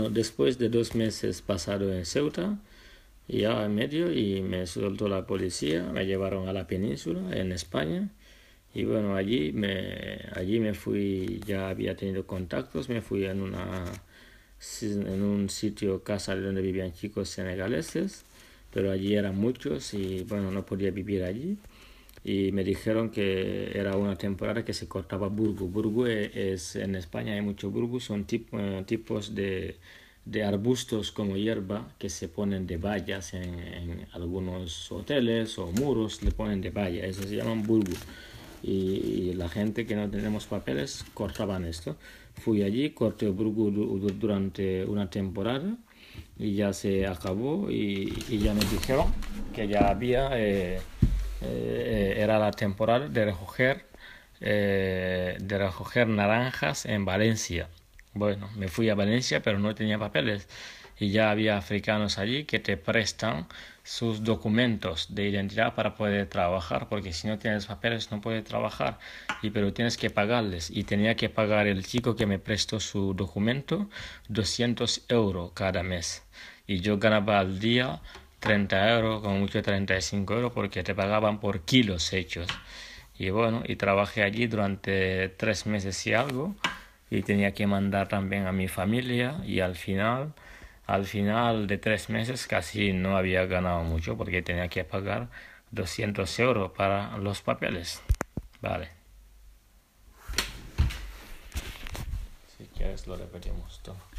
Después de 2 meses pasado en Ceuta, ya en medio, y me soltó la policía, me llevaron a la península, en España, y bueno, allí me fui, ya había tenido contactos, me fui en un sitio, casa de donde vivían chicos senegaleses, pero allí eran muchos y bueno, no podía vivir allí. Y me dijeron que era una temporada que se cortaba burgo. Burgo es en España hay mucho burgo, son tipos de arbustos como hierba que se ponen de vallas en algunos hoteles o muros, le ponen de valla, eso se llaman burgo. Y la gente que no tenemos papeles cortaban esto. Fui allí, corté burgo durante una temporada y ya se acabó y ya me dijeron que ya había era la temporada de recoger naranjas en Valencia. Bueno, me fui a Valencia, pero no tenía papeles. Y ya había africanos allí que te prestan sus documentos de identidad para poder trabajar, porque si no tienes papeles no puedes trabajar. Pero tienes que pagarles. Y tenía que pagar el chico que me prestó su documento 200 euros cada mes. Y yo ganaba al día 30 euros, como mucho 35 euros, porque te pagaban por kilos hechos. Y bueno, y trabajé allí durante 3 meses y algo, y tenía que mandar también a mi familia, y al final de 3 meses casi no había ganado mucho, porque tenía que pagar 200 euros para los papeles. Vale. Si quieres lo repetimos todo.